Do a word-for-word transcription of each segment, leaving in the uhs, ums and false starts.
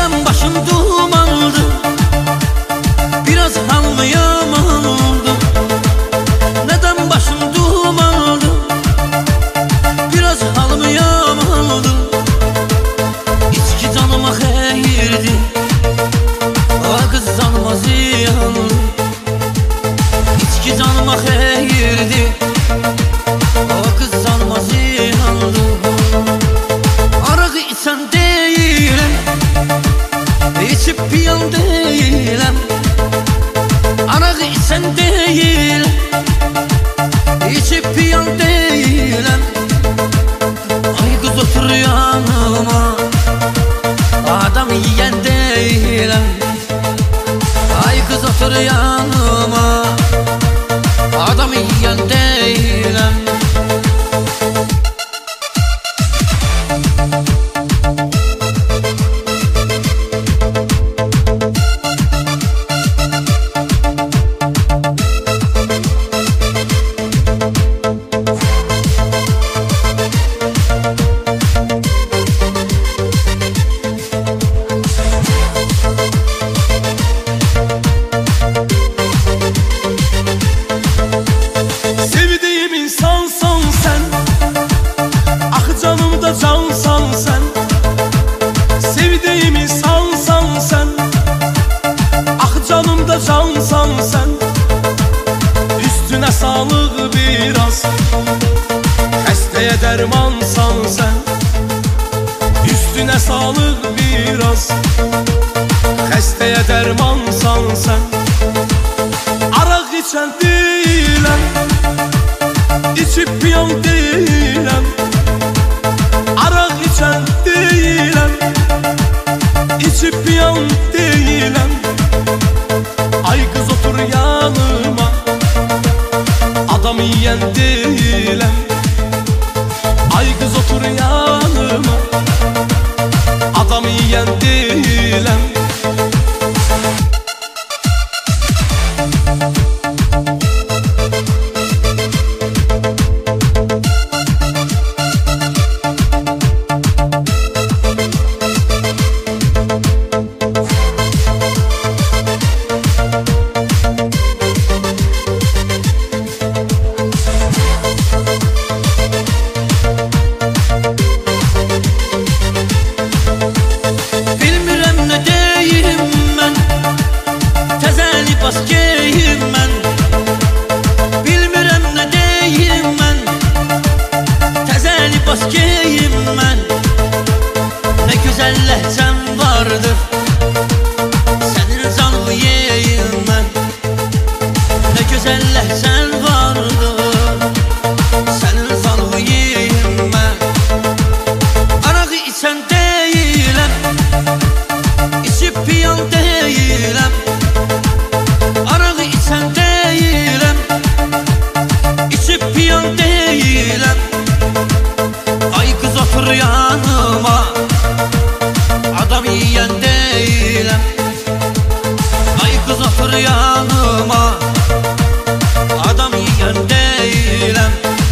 Neden başım dumandı, biraz halmayam oldu. Neden başım dumandı, biraz halmayam oldu. İçki canıma xeyirdi, o kız canıma ziyandı. İçki canıma xeyirdi, o kız canıma ziyandı. Araq içən deyiləm, içib piyan deyiləm. Araq içən deyiləm, içib piyan deyiləm. Ay qız otur yanıma, adam yiyən deyiləm. Ay qız otur yanıma, adam yiyən deyiləm. Cansan sen, sevdiğim insansan sen. Ah canımda cansan sen. Üstüne sağlık biraz, hastaya dermansan sen. Üstüne sağlık biraz, hastaya dermansan sen. Araq içen değilim, içip piyan değilim. Araq içen değilim, içip piyan değilim. Ay kız otur yanıma, adam yiyen değilim. Ay kız otur yanıma, adam yiyen değilim. Ne güzel lehcem vardır, senin canını yiyeyim ben. Ne güzel lehcen vardır, senin canını yiyeyim ben. Araq içen değilim, içip piyan değilim. Araq içen değilim, içip piyan değilim. Ay kız otur yanıma, adam yiyen değilim. Ay kız otur yanıma, adam yiyen değilim.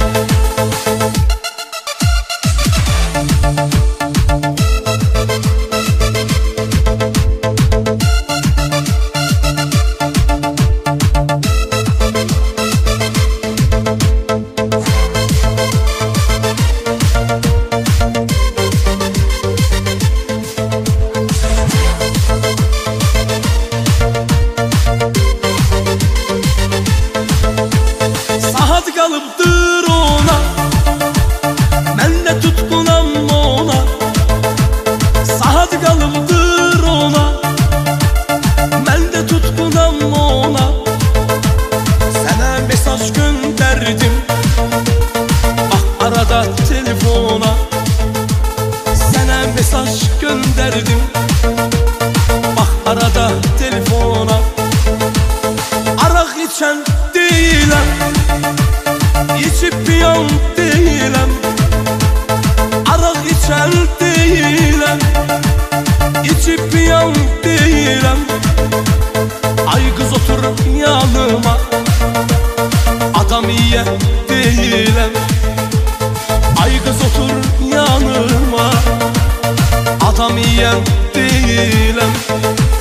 Saat kalıptır ona, ben de tutkunam ona. Saat kalıptır ona, ben de tutkunam ona. Sana mesaj gönderdim, bak arada telefona. Sana mesaj gönderdim, bak arada telefona. Araq içen değilim, içip piyan değilim. Araq içen değilim, içip piyan değilim. Ay kız otur yanıma, adam yiyen değilim. Ay kız otur yanıma, atamayam deyiləm.